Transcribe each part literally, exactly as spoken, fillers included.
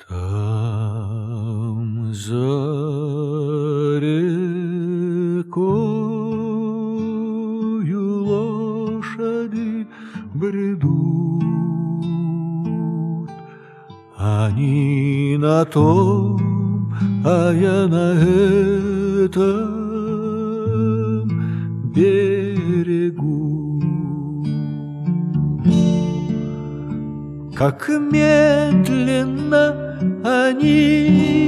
Там за рекою лошади бредут, они на том, а я на этом берегу. Как медленно они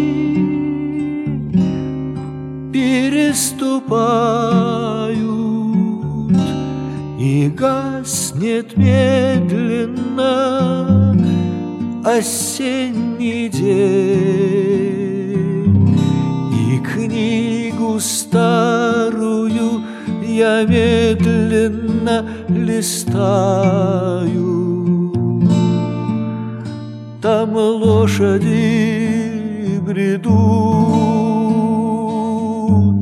переступают, и гаснет медленно осенний день, и книгу старую я медленно листаю. Там лошади бредут,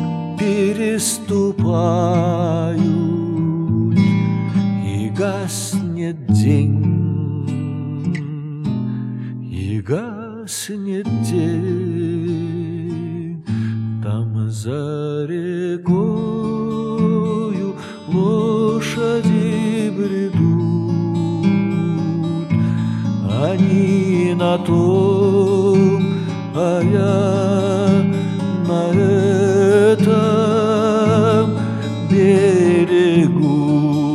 переступают, и гаснет день, и гаснет день. Там за рекою лошади бредут, они на том, а я на этом берегу.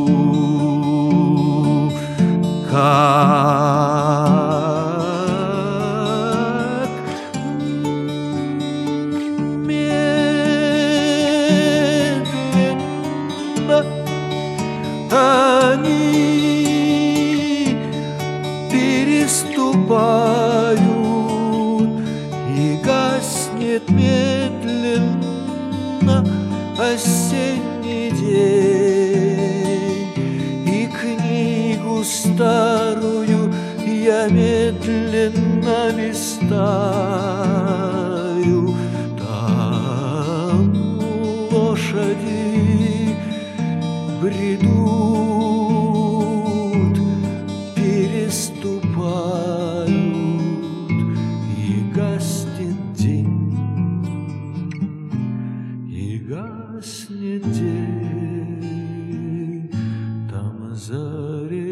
Как медленно они переступают, и гаснет медленно осенний день, и книгу старую я медленно листаю. Там лошади бредут, переступают, и гаснет день, и гаснет день. Там за